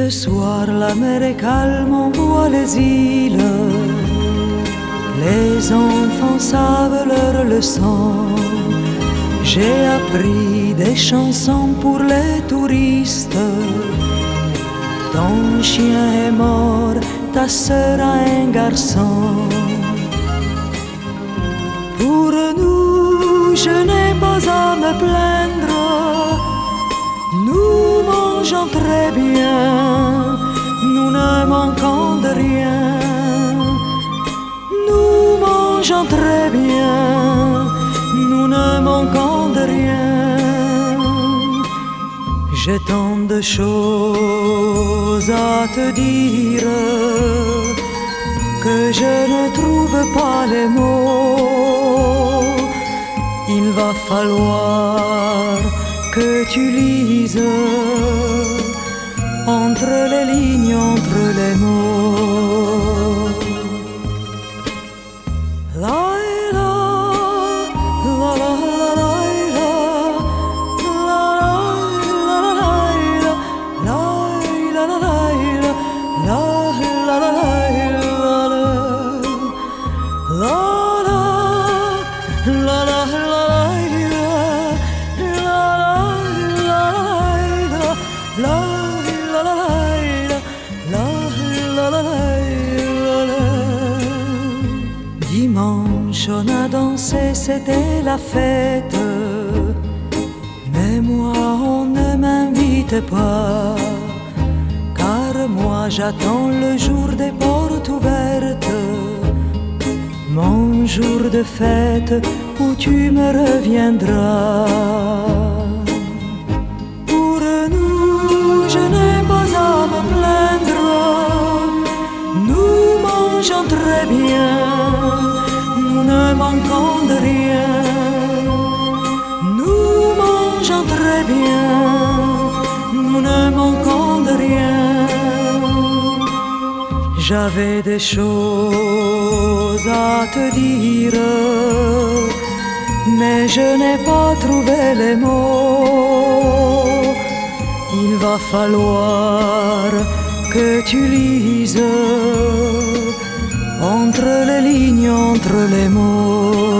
Ce soir la mer est calme, on voit les îles. Les enfants savent leur leçon. J'ai appris des chansons pour les touristes. Ton chien est mort, ta sœur a un garçon. Pour nous, je n'ai pas à me plaindre. Nous mangeons très bien, nous ne manquons de rien. Nous mangeons très bien, nous ne manquons de rien. J'ai tant de choses à te dire que je ne trouve pas les mots. Il va falloir que tu lises entre les lignes, entre les mots. La la la la la la la la la Dimanche on a dansé, c'était la fête. Mais moi on ne m'invite pas, car moi j'attends le jour des portes ouvertes, mon jour de fête où tu me reviendras. Pour nous, je n'ai pas à me plaindre. Nous mangeons très bien, nous ne manquons de rien. Nous mangeons très bien, nous ne manquons de rien. J'avais des choses à te dire, mais je n'ai pas trouvé les mots. Il va falloir que tu lises entre les lignes, entre les mots.